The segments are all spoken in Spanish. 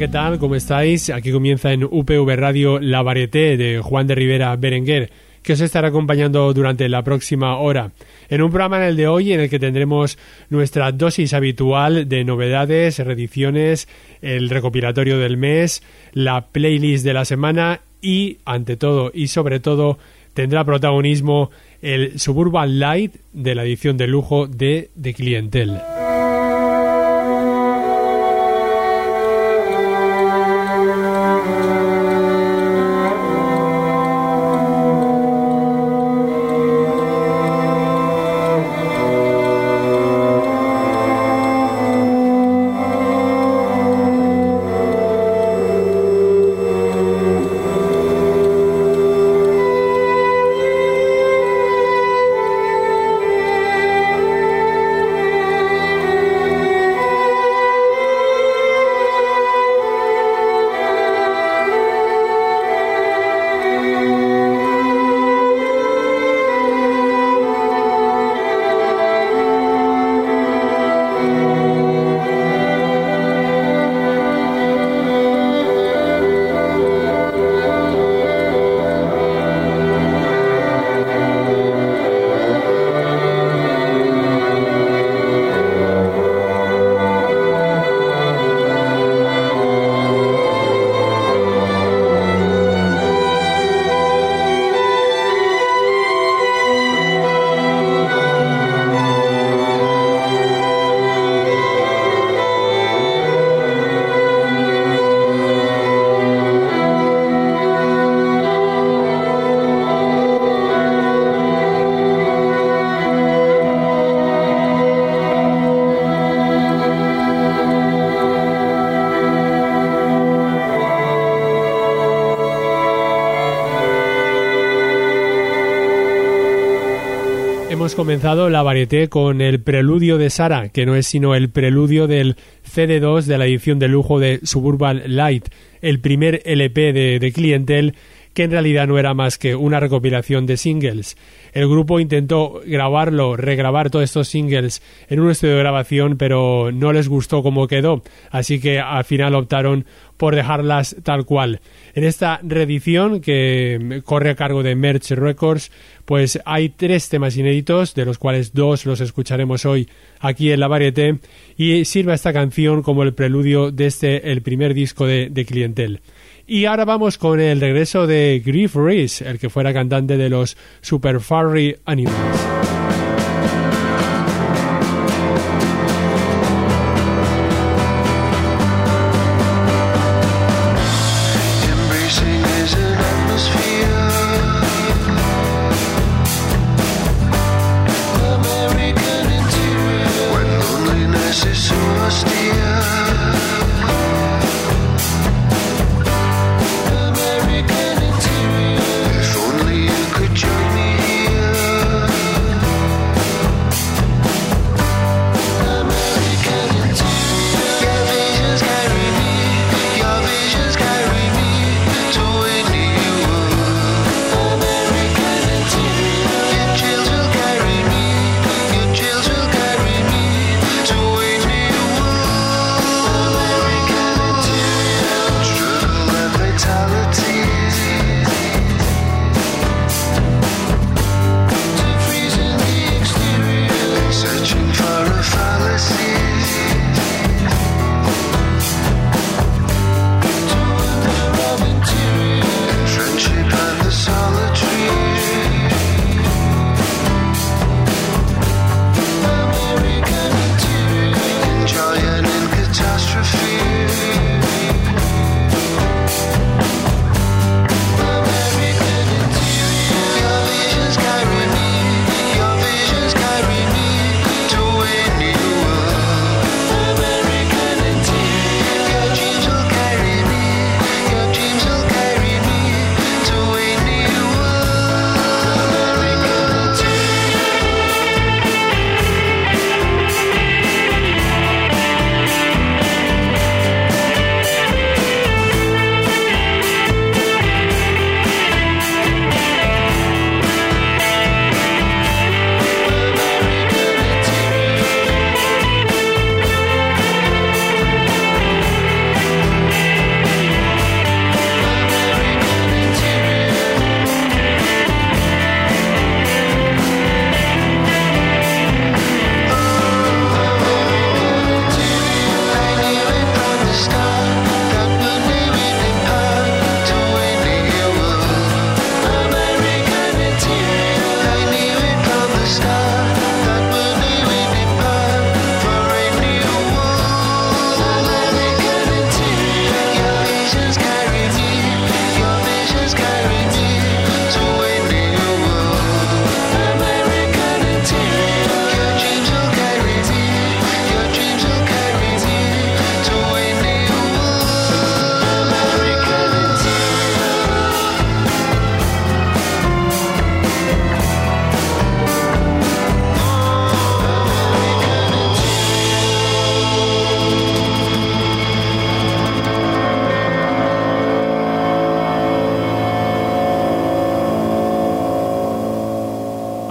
¿qué tal? ¿Cómo estáis? Aquí comienza en UPV Radio La Varieté de Juan de Rivera Berenguer, que os estará acompañando durante la próxima hora. En un programa en el de hoy en el que tendremos nuestra dosis habitual de novedades, reediciones, el recopilatorio del mes, la playlist de la semana y, ante todo y sobre todo, tendrá protagonismo el Suburban Light de la edición de lujo de The Clientele. Hemos comenzado la varieté con el preludio de Sara, que no es sino el preludio del CD2 de la edición de lujo de Suburban Light, el primer LP de Clientele, que en realidad no era más que una recopilación de singles. El grupo intentó regrabar todos estos singles en un estudio de grabación, pero no les gustó cómo quedó, así que al final optaron por dejarlas tal cual. En esta reedición, que corre a cargo de Merch Records, pues hay 3 temas inéditos, de los cuales 2 los escucharemos hoy aquí en la Varieté, y sirve esta canción como el preludio de el primer disco de Clientele. Y ahora vamos con el regreso de Griff Rhys, el que fuera cantante de los Super Furry Animals.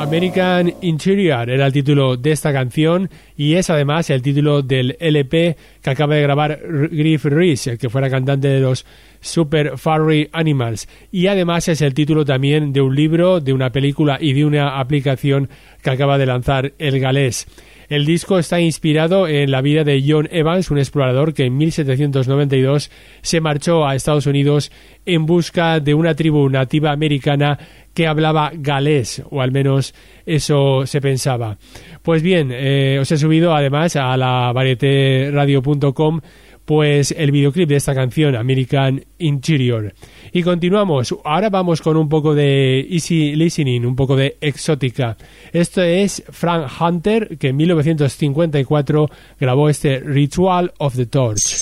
American Interior era el título de esta canción y es además el título del LP que acaba de grabar Griff Rhys, el que fuera cantante de los Super Furry Animals, y además es el título también de un libro, de una película y de una aplicación que acaba de lanzar el galés. El disco está inspirado en la vida de John Evans, un explorador que en 1792 se marchó a Estados Unidos en busca de una tribu nativa americana que hablaba galés, o al menos eso se pensaba. Pues bien, os he subido además a la varietéradio.com pues el videoclip de esta canción, American Interior. Y continuamos. Ahora vamos con un poco de easy listening, un poco de exótica. Esto es Frank Hunter, que en 1954 grabó este Ritual of the Torch.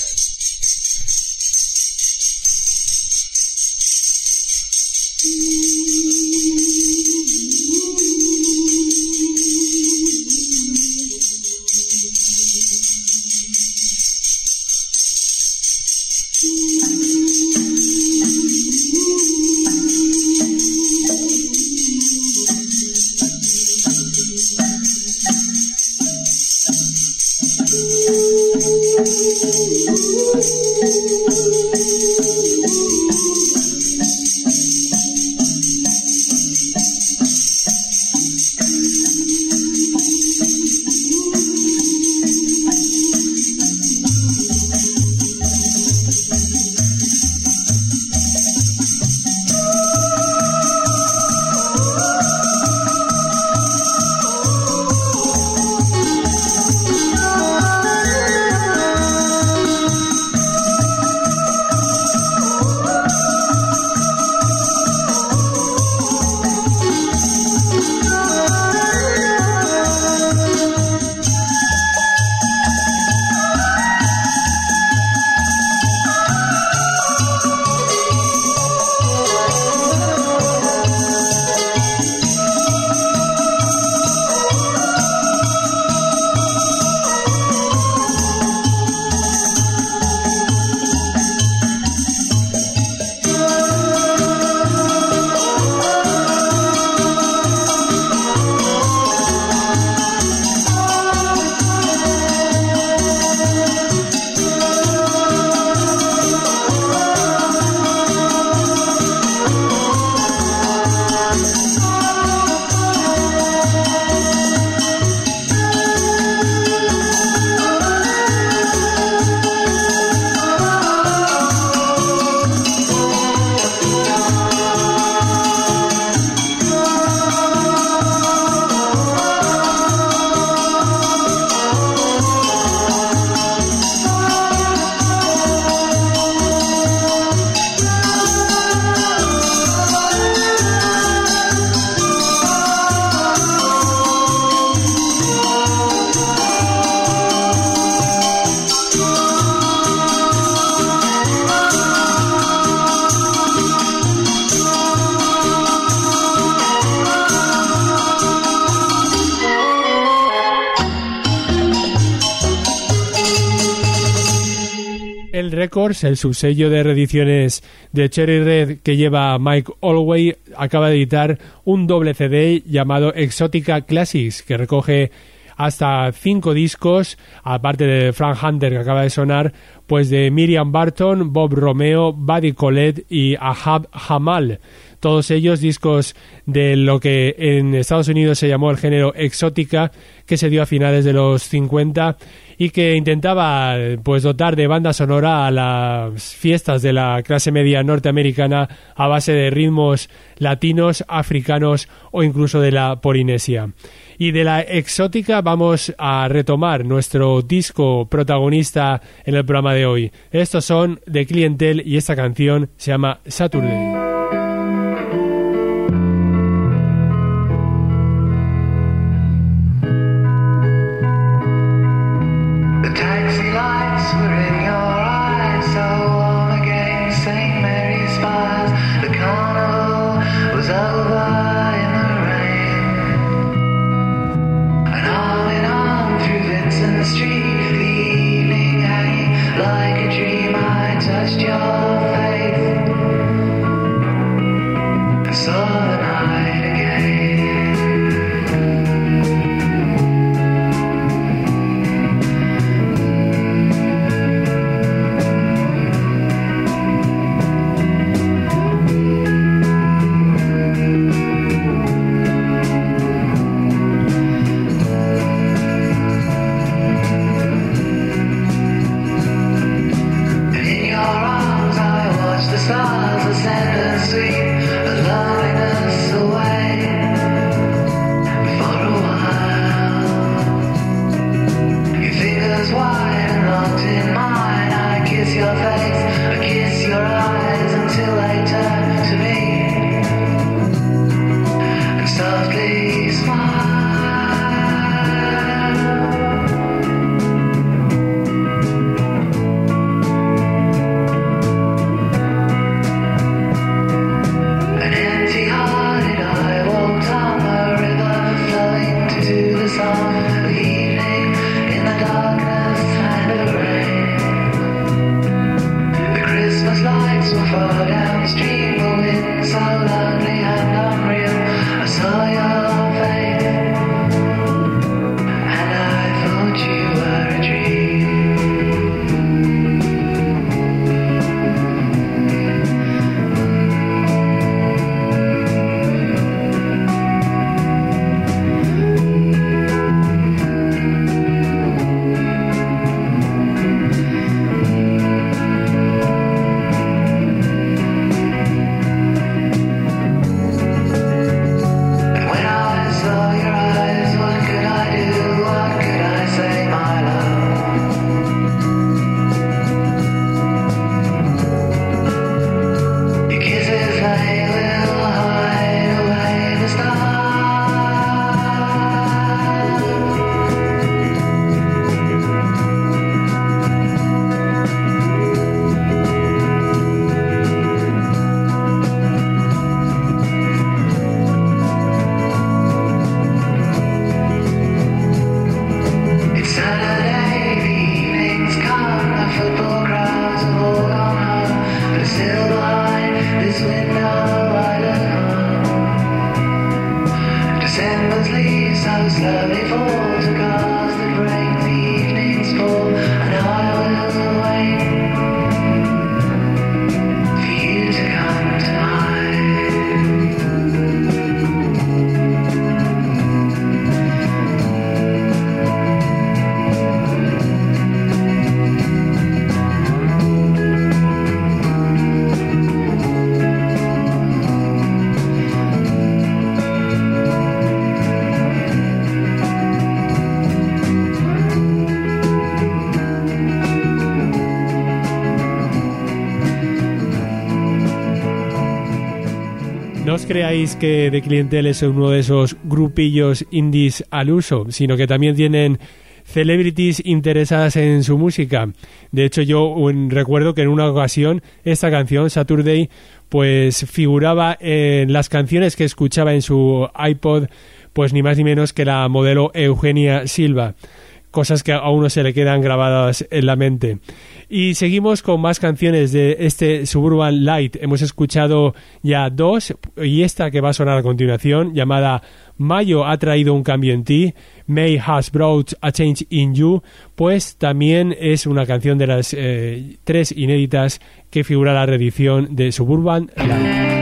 Records, el subsello de reediciones de Cherry Red que lleva Mike Allway, acaba de editar un doble CD llamado Exotica Classics, que recoge hasta 5 discos, aparte de Frank Hunter que acaba de sonar, pues de Miriam Barton, Bob Romeo, Buddy Collette y Ahab Jamal. Todos ellos discos de lo que en Estados Unidos se llamó el género exótica, que se dio a finales de los 50 y que intentaba pues dotar de banda sonora a las fiestas de la clase media norteamericana a base de ritmos latinos, africanos o incluso de la Polinesia. Y de la exótica vamos a retomar nuestro disco protagonista en el programa de hoy. Estos son The Clientele y esta canción se llama Saturday. Saw the night again. No os creáis que The Clientele es uno de esos grupillos indies al uso, sino que también tienen celebrities interesadas en su música. De hecho, yo recuerdo que en una ocasión esta canción, Saturday, pues figuraba en las canciones que escuchaba en su iPod, pues ni más ni menos que la modelo Eugenia Silva. Cosas que a uno se le quedan grabadas en la mente. Y seguimos con más canciones de este Suburban Light. Hemos escuchado ya dos, y esta que va a sonar a continuación, llamada Mayo ha traído un cambio en ti, May has brought a change in you, pues también es una canción de las tres inéditas que figura la reedición de Suburban Light.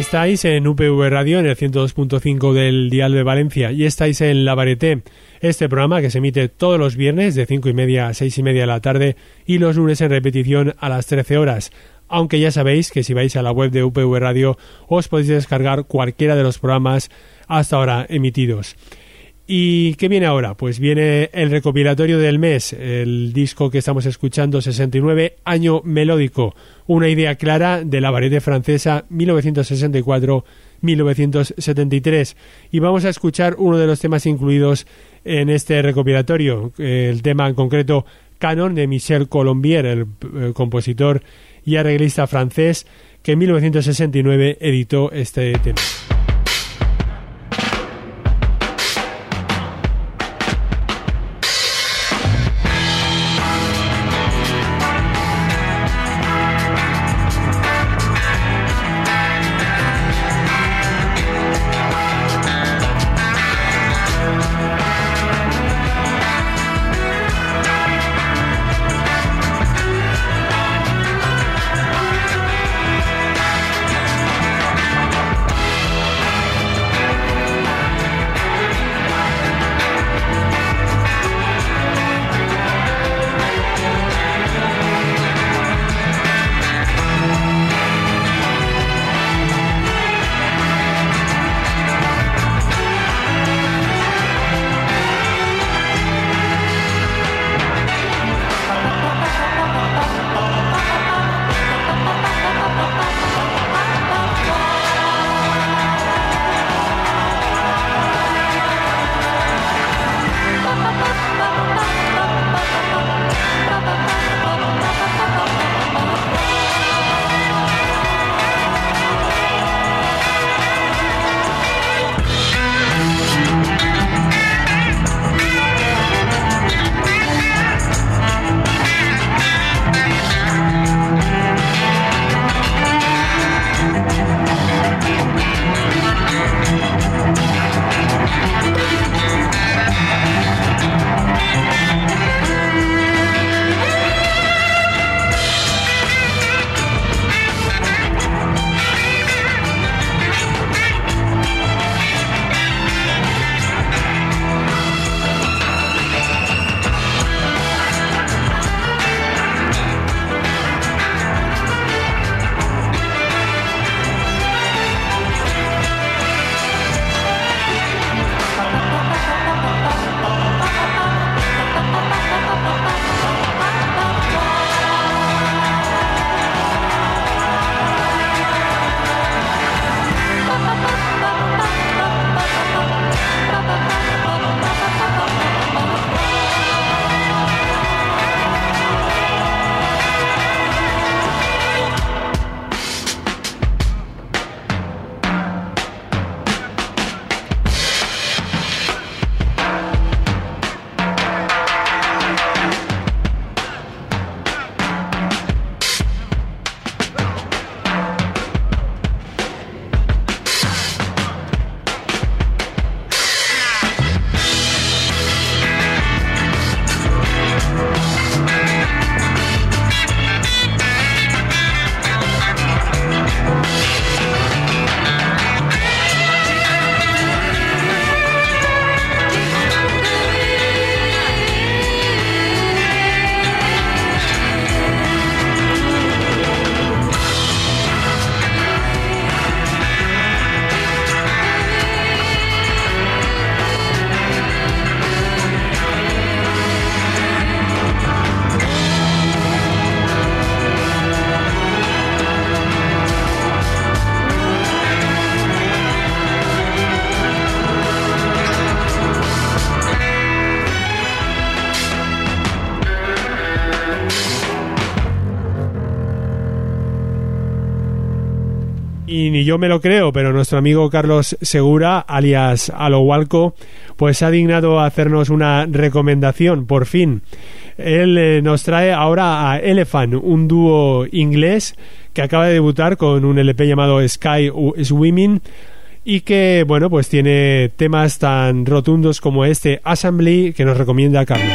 Estáis en UPV Radio en el 102.5 del dial de Valencia y estáis en La Varieté, este programa que se emite todos los viernes de 5:30 a 6:30 de la tarde y los lunes en repetición a las 13 horas. Aunque ya sabéis que si vais a la web de UPV Radio os podéis descargar cualquiera de los programas hasta ahora emitidos. ¿Y qué viene ahora? Pues viene el recopilatorio del mes, el disco que estamos escuchando, 69, Año Melódico, una idea clara de la variedad francesa 1964-1973. Y vamos a escuchar uno de los temas incluidos en este recopilatorio, el tema en concreto Canon de Michel Colombier, el compositor y arreglista francés que en 1969 editó este tema. Y ni yo me lo creo, pero nuestro amigo Carlos Segura, alias Alohualco, pues ha dignado a hacernos una recomendación, por fin. Él nos trae ahora a Elephant, un dúo inglés que acaba de debutar con un LP llamado Sky Swimming y que, bueno, pues tiene temas tan rotundos como este Assembly que nos recomienda Carlos.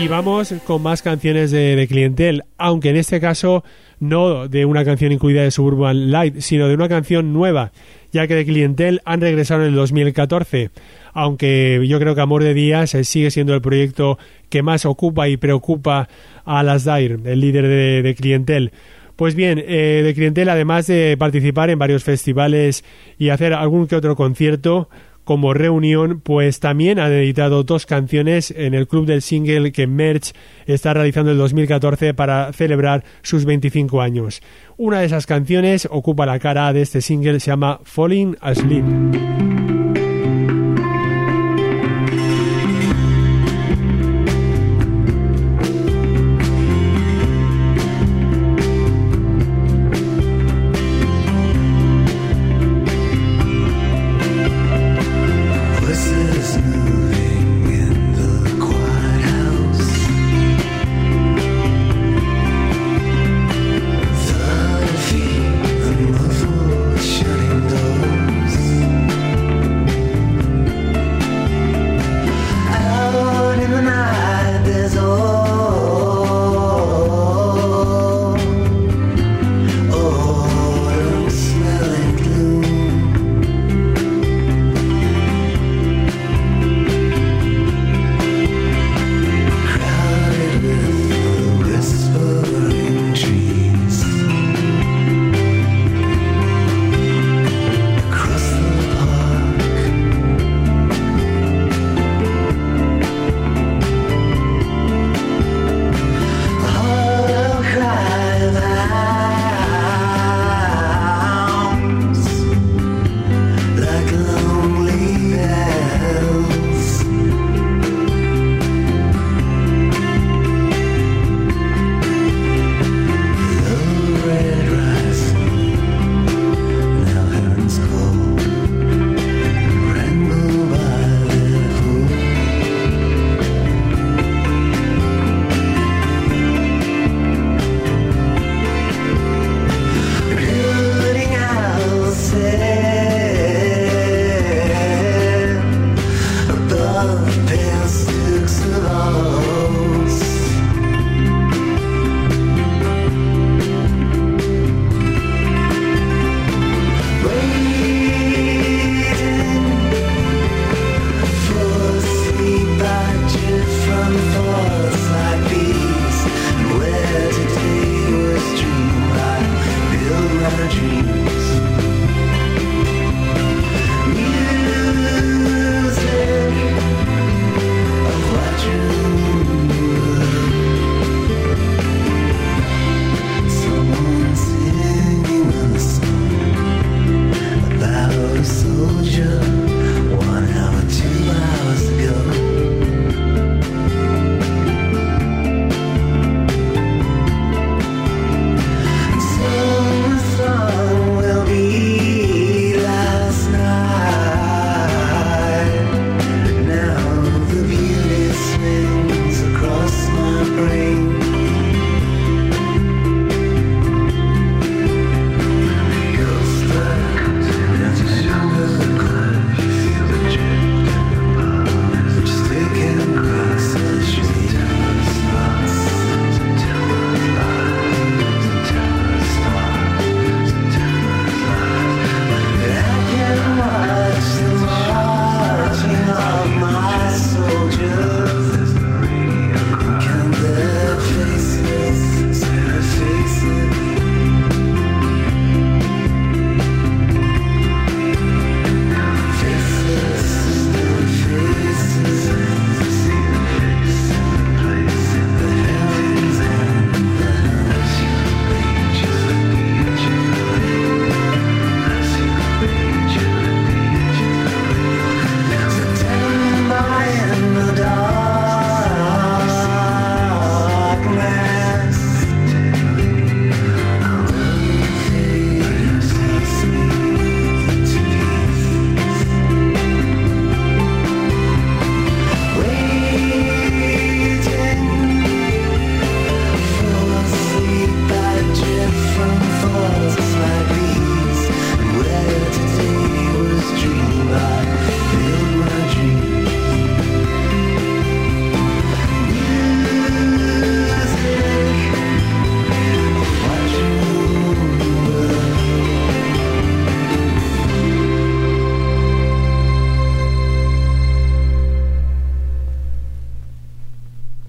Y vamos con más canciones de Clientele, aunque en este caso no de una canción incluida de Suburban Light, sino de una canción nueva, ya que de Clientele han regresado en el 2014, aunque yo creo que Amor de Días sigue siendo el proyecto que más ocupa y preocupa a Alasdair, el líder de Clientele. Pues bien, de Clientele, además de participar en varios festivales y hacer algún que otro concierto como reunión, pues también han editado 2 canciones en el club del single que Merge está realizando el 2014 para celebrar sus 25 años. Una de esas canciones ocupa la cara A de este single, se llama Falling Asleep. Shutting doors.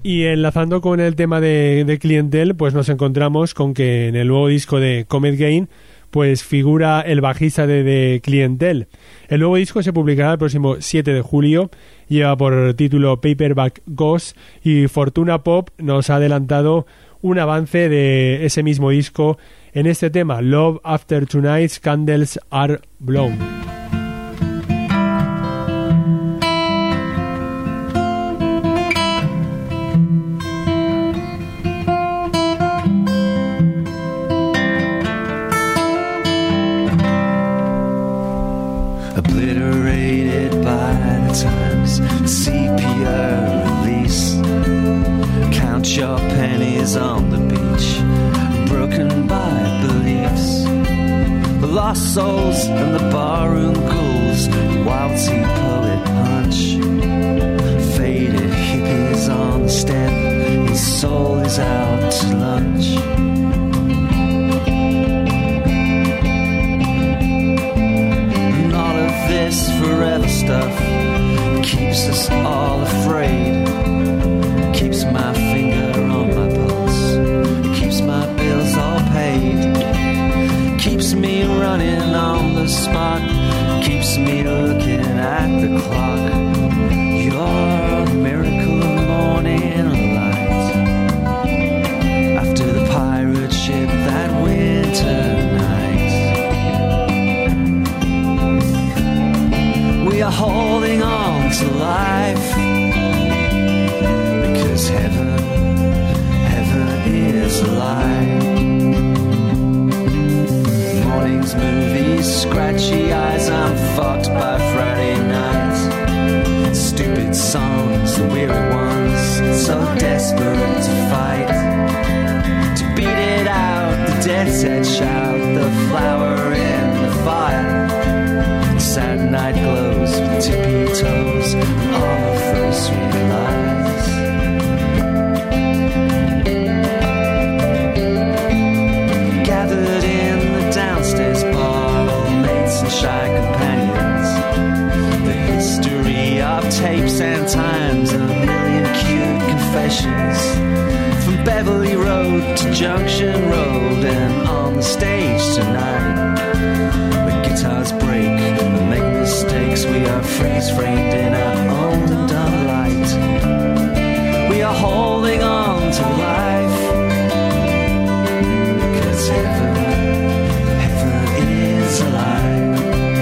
Y enlazando con el tema de Clientele, pues nos encontramos con que en el nuevo disco de Comet Gain pues figura el bajista de Clientele. El nuevo disco se publicará el próximo 7 de julio, lleva por título Paperback Ghost, y Fortuna Pop nos ha adelantado un avance de ese mismo disco en este tema, Love After Tonight's Candles Are Blown. Obliterated by the times, sepia release. Count your pennies on the beach, broken by beliefs. The lost souls and the barroom ghouls, wild tea poet punch. Faded hippies on the step, his soul is out to lunch. This forever stuff keeps us all afraid, keeps my finger on my pulse, keeps my bills all paid, keeps me running on the spot, keeps me looking at the clock. You're a miracle morning light after the pirate ship that winter night. We are holding on to life because heaven is alive. Mornings, movies, scratchy eyes, I'm fucked by Friday night. Stupid songs, the weary ones, so desperate to fight, to beat it out, the death's head shout, the flower in the fire. Sad night glows with tippy toes and all of those sweet lies. Gathered in the downstairs bar, old mates and shy companions. The history of tapes and times and a million cute confessions. From Beverly Road to Junction Road and on the stage tonight. Guitars break and make mistakes. We are freeze-framed in our own dumb light. We are holding on to life because heaven is alive.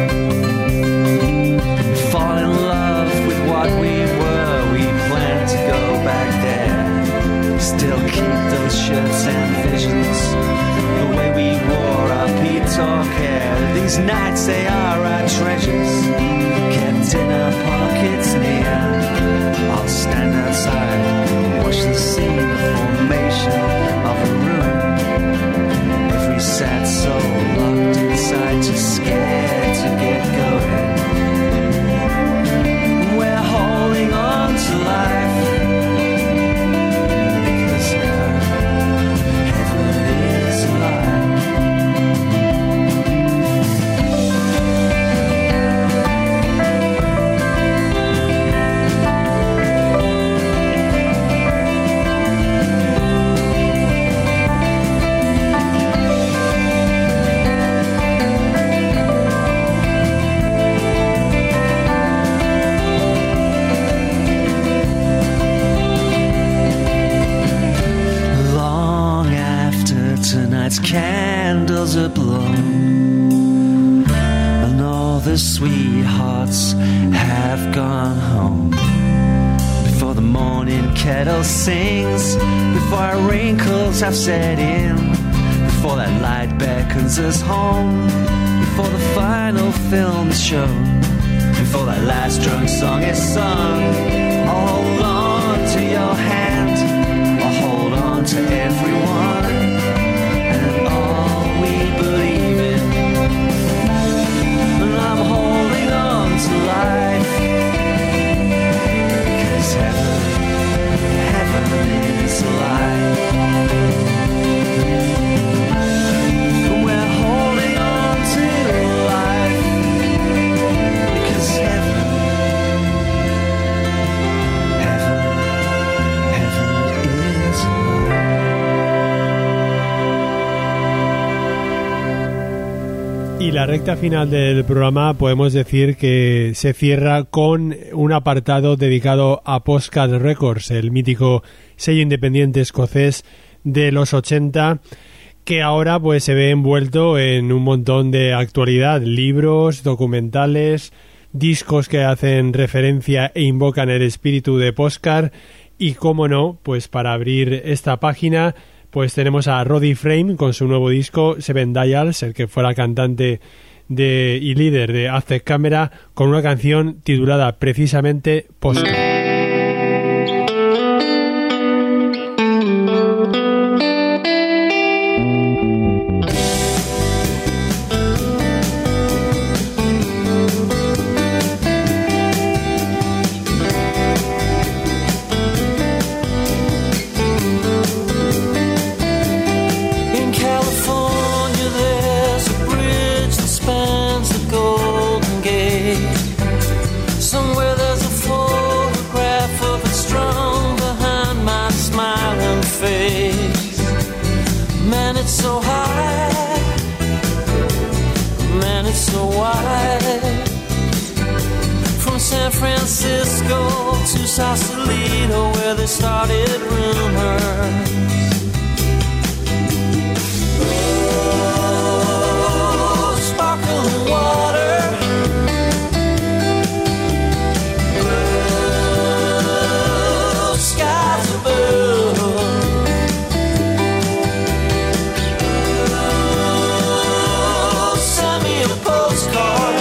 We fall in love with what we were. We plan to go back there. Still keep those shirts and visions, the way we wore our peacock hair. These nights, they are our treasures, kept in our pockets near. I'll stand outside and watch the scene, the formation of a room. Every sad soul locked inside, too scared to get going. We're holding on to life because heaven is alive. Candles are blown and all the sweethearts have gone home. Before the morning kettle sings, before our wrinkles have set in, before that light beckons us home, before the final film is shown, before that last drunk song is sung, I'll hold on to your hand, I'll hold on to everyone. Believe it, and I'm holding on to life because heaven is alive. And we're holding on to life because heaven La recta final del programa podemos decir que se cierra con un apartado dedicado a Postcard Records, el mítico sello independiente escocés de los 80, que ahora pues se ve envuelto en un montón de actualidad, libros, documentales, discos que hacen referencia e invocan el espíritu de Postcard. Y cómo no, pues para abrir esta página pues tenemos a Roddy Frame con su nuevo disco Seven Dials, el que fuera cantante y líder de Aztec Camera, con una canción titulada precisamente Postcard. Francisco to Sausalito, where they started rumors. Oh, sparkling water. Oh, skies above. Oh, send me a postcard.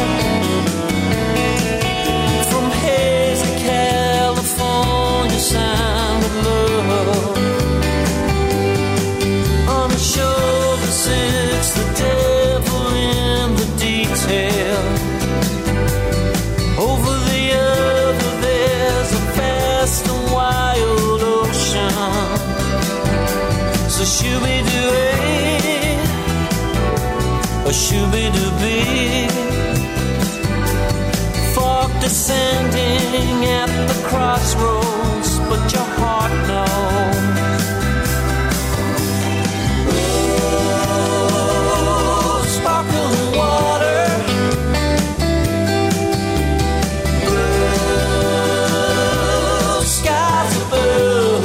Sign of love. On the shoulder sits the devil in the detail. Over the other there's a vast and wild ocean. So shooby-doo-ay, or shooby-doo-bee. Fog descending at the crossroads, but your heart knows. Oh, sparkling water. Oh, skies above.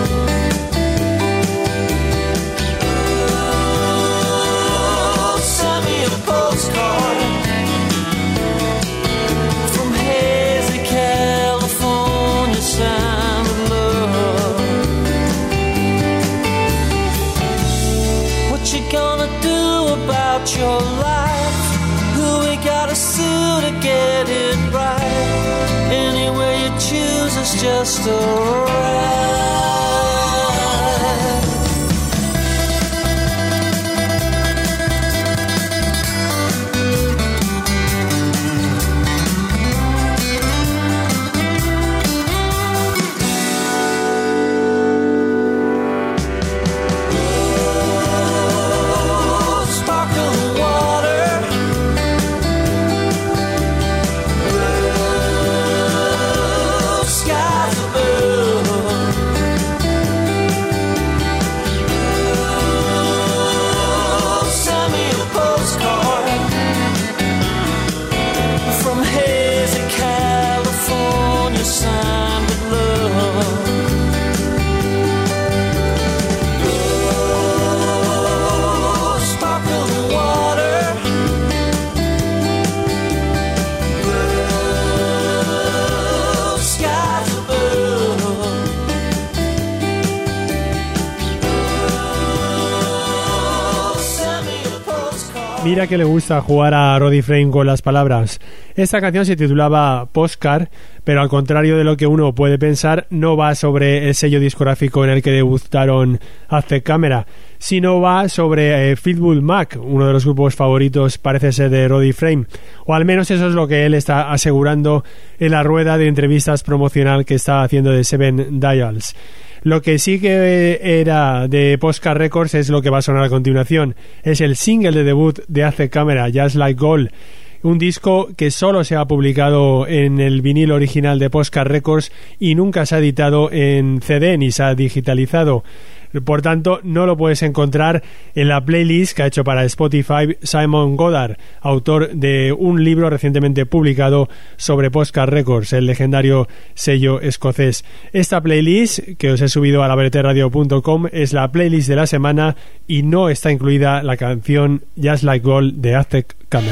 Oh, send me a postcard from hazy California sound of love. What you gonna do about your life? Who we gotta sue to get it right? Anyway you choose is just alright. Mira que le gusta jugar a Roddy Frame con las palabras. Esta canción se titulaba Postcard, pero al contrario de lo que uno puede pensar, no va sobre el sello discográfico en el que debutaron Aztec Camera, sino va sobre Fleetwood Mac, uno de los grupos favoritos parece ser de Roddy Frame, o al menos eso es lo que él está asegurando en la rueda de entrevistas promocional que está haciendo de Seven Dials. Lo que sí que era de Postcard Records es lo que va a sonar a continuación. Es el single de debut de Aztec Camera, Just Like Gold, un disco que solo se ha publicado en el vinilo original de Postcard Records y nunca se ha editado en CD ni se ha digitalizado. Por tanto, no lo puedes encontrar en la playlist que ha hecho para Spotify Simon Goddard, autor de un libro recientemente publicado sobre Postcard Records, el legendario sello escocés. Esta playlist que os he subido a labreterradio.com es la playlist de la semana y no está incluida la canción Just Like Gold de Aztec Camel.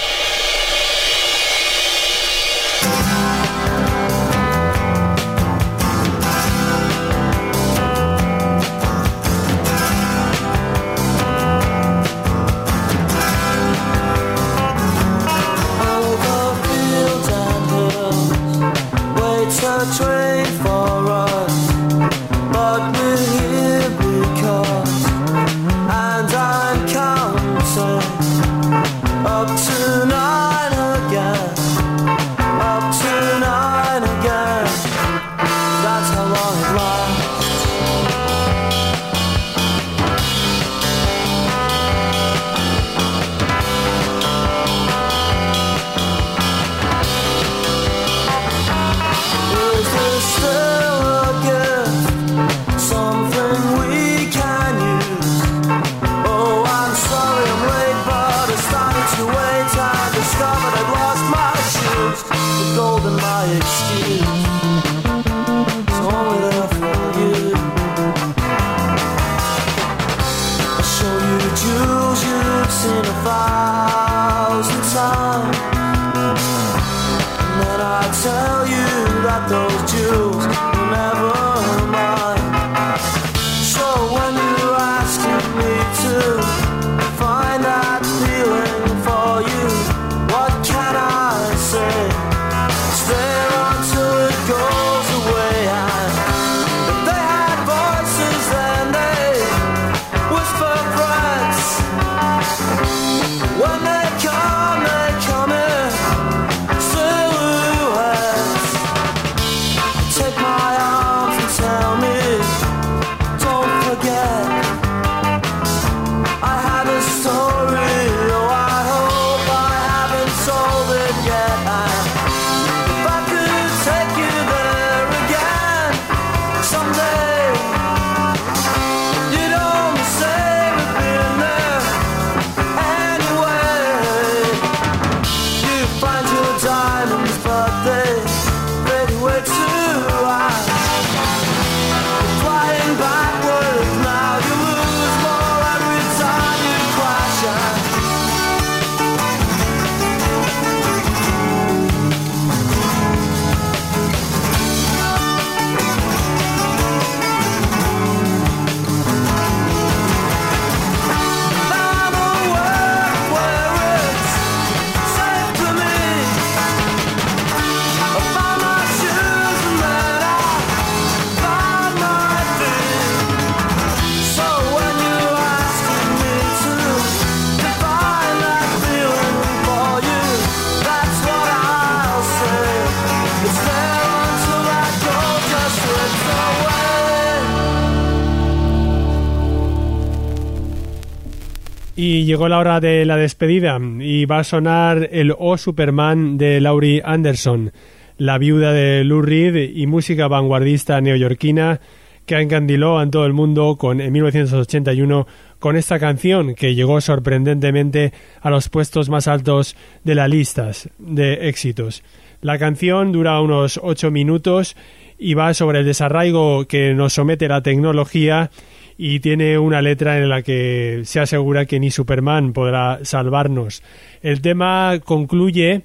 Y llegó la hora de la despedida y va a sonar el O Superman de Laurie Anderson, la viuda de Lou Reed y música vanguardista neoyorquina que encandiló a todo el mundo en 1981 con esta canción que llegó sorprendentemente a los puestos más altos de las listas de éxitos. La canción dura unos 8 minutos y va sobre el desarraigo que nos somete la tecnología y tiene una letra en la que se asegura que ni Superman podrá salvarnos. El tema concluye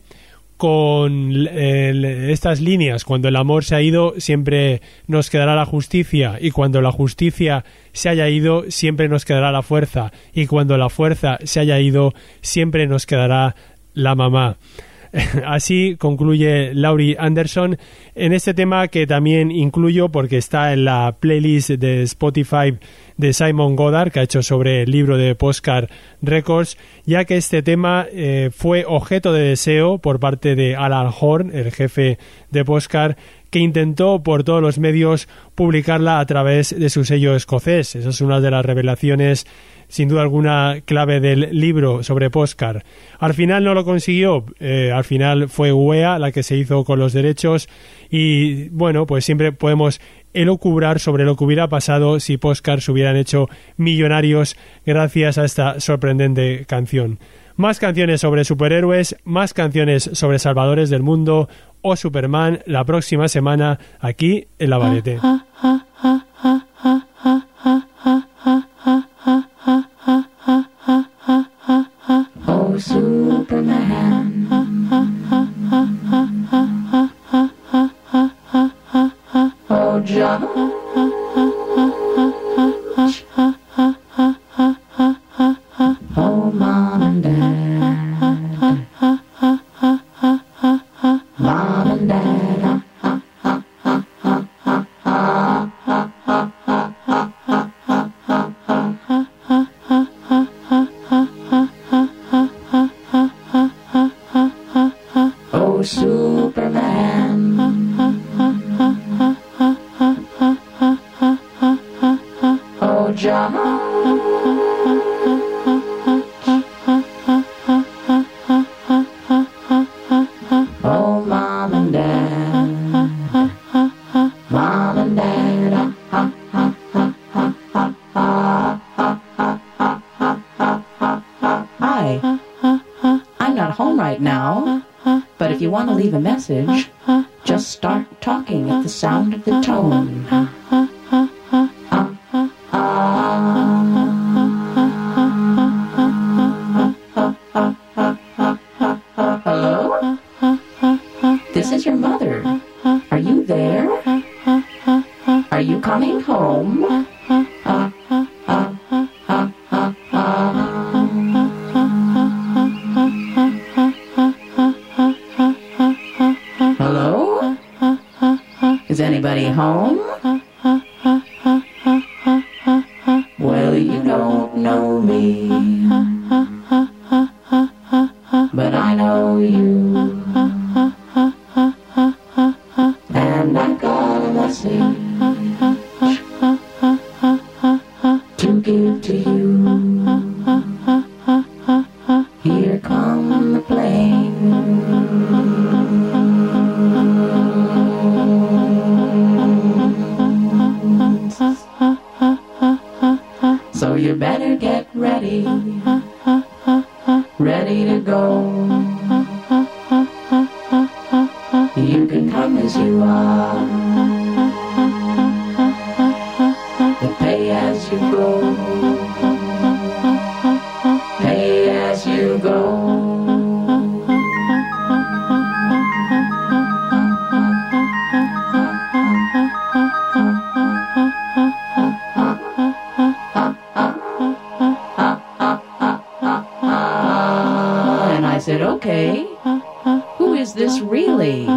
con estas líneas: cuando el amor se ha ido, siempre nos quedará la justicia, y cuando la justicia se haya ido, siempre nos quedará la fuerza, y cuando la fuerza se haya ido, siempre nos quedará la mamá. Así concluye Laurie Anderson en este tema, que también incluyo porque está en la playlist de Spotify de Simon Goddard, que ha hecho sobre el libro de Postcard Records, ya que este tema fue objeto de deseo por parte de Alan Horn, el jefe de Postcard, que intentó por todos los medios publicarla a través de su sello escocés. Esa es una de las revelaciones, sin duda alguna, clave del libro sobre Postcard. Al final no lo consiguió, al final fue UEA la que se hizo con los derechos y, bueno, pues siempre podemos elucubrar sobre lo que hubiera pasado si Postcard se hubieran hecho millonarios gracias a esta sorprendente canción. Más canciones sobre superhéroes, más canciones sobre salvadores del mundo o Superman la próxima semana aquí en La Varieté. Oh, Superman. Oh, John. Oh, Mom and Dad. Mom and Dad. Oh, Superman. Oh, John. Oh, Mom and Dad. Mom and Dad. Hi. I'm not home right now, but if you want to leave a message, just start talking at the sound of the tone. Hello? This is your mother. Are you there? Are you coming home? Hello? Is anybody home? Well, you don't know me, but I know you, and I got a message to give to you. Here come the planes, so you better get ready, ready to go. You can come as you are, but pay as you go, pay as you go. And I said, okay, who is this really?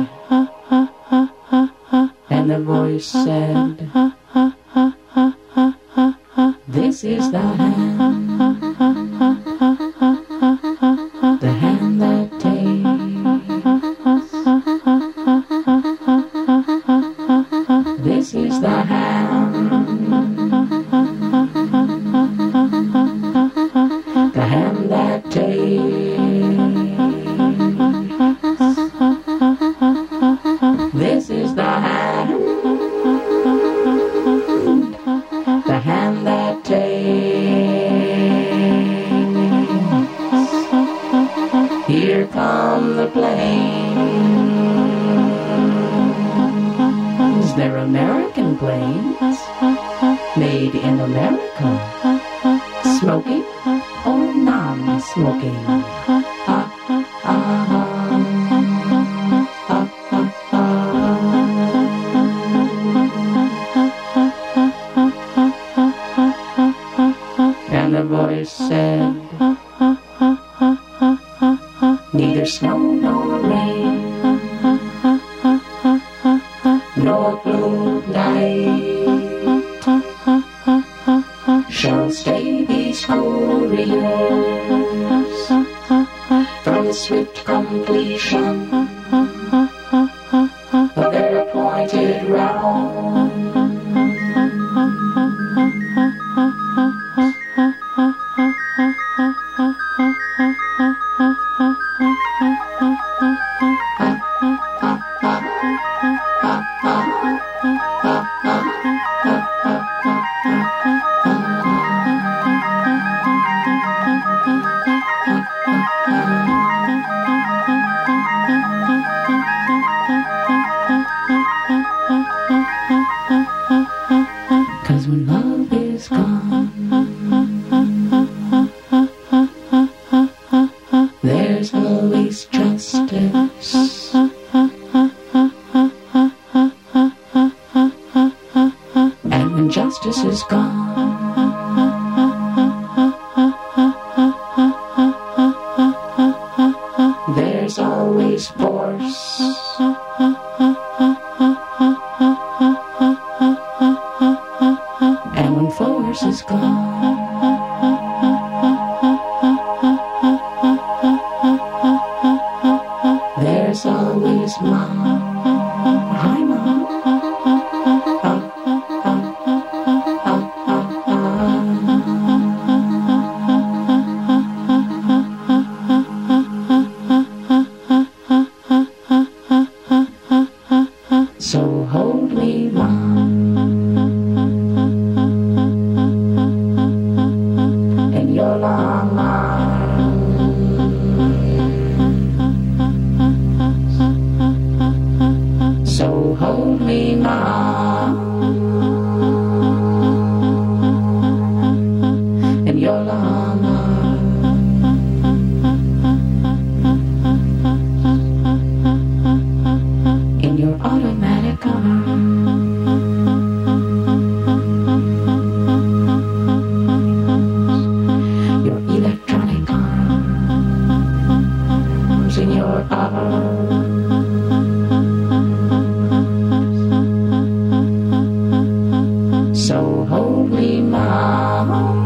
And the voice said, this is the hand that takes. This is the hand that takes. This is the hand that takes. Here come the planes. They're American planes, made in America. Smoking or non-smoking? And the voice said, neither snow nor rain, nor blue night shall stay these couriers from swift completion of their appointed justice is gone. There's always force. And when force is gone, there's always mom. Hi, mom. So hold me, mom, in your long arms. So hold me, mom, in your long arms. In your automatic arms. Your electronic arms. In your arms. So hold me, mom,